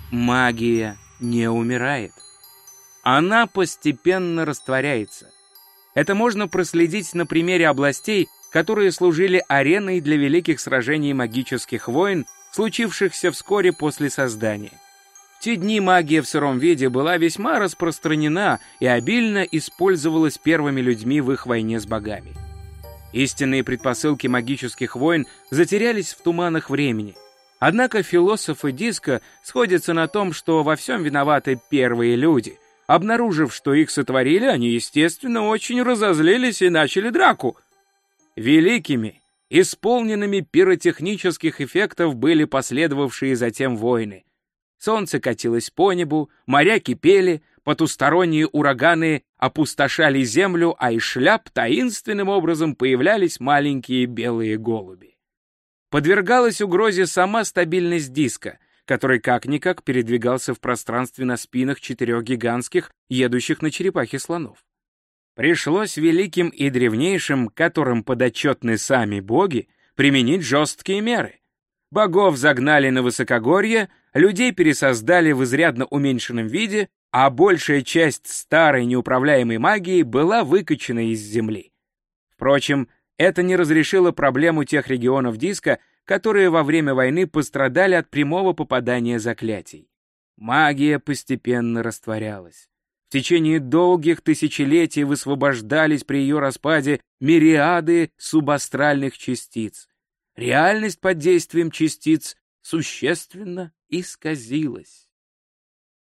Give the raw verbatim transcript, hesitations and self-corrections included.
Магия не умирает. Она постепенно растворяется. Это можно проследить на примере областей, которые служили ареной для великих сражений магических войн, случившихся вскоре после создания. В те дни магия в сыром виде была весьма распространена и обильно использовалась первыми людьми в их войне с богами. Истинные предпосылки магических войн затерялись в туманах времени. Однако философы диска сходятся на том, что во всем виноваты первые люди. Обнаружив, что их сотворили, они, естественно, очень разозлились и начали драку. Великими, исполненными пиротехнических эффектов были последовавшие затем войны. Солнце катилось по небу, моря кипели, потусторонние ураганы опустошали землю, а из шляп таинственным образом появлялись маленькие белые голуби. Подвергалась угрозе сама стабильность диска, который как-никак передвигался в пространстве на спинах четырех гигантских, едущих на черепахе слонов. Пришлось великим и древнейшим, которым подотчетны сами боги, применить жесткие меры. Богов загнали на высокогорье, людей пересоздали в изрядно уменьшенном виде, а большая часть старой неуправляемой магии была выкачана из земли. Впрочем, это не разрешило проблему тех регионов диска, которые во время войны пострадали от прямого попадания заклятий. Магия постепенно растворялась. В течение долгих тысячелетий высвобождались при ее распаде мириады субастральных частиц. Реальность под действием частиц существенно исказилась.